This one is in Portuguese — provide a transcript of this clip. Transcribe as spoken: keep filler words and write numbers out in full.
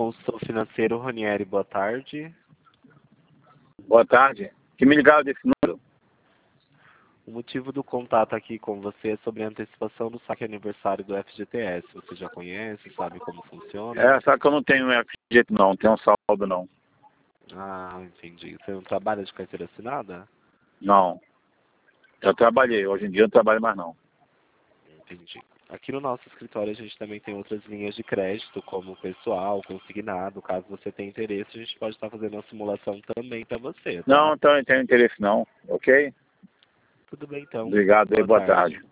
Sou Financeiro, Ronieri, boa tarde. Boa tarde. Que me ligaram desse número? O motivo do contato aqui com você é sobre a antecipação do saque aniversário do F G T S. Você já conhece, sabe como funciona? É, só que eu não tenho F G T não, não tenho saldo não. Ah, entendi. Você não trabalha de carteira assinada? Não. Eu trabalhei, hoje em dia eu não trabalho mais não. Entendi. Aqui no nosso escritório a gente também tem outras linhas de crédito, como pessoal, consignado. Caso você tenha interesse, a gente pode estar fazendo uma simulação também para você, tá? Não, então eu não tenho interesse não, ok? Tudo bem então. Obrigado e boa tarde. tarde.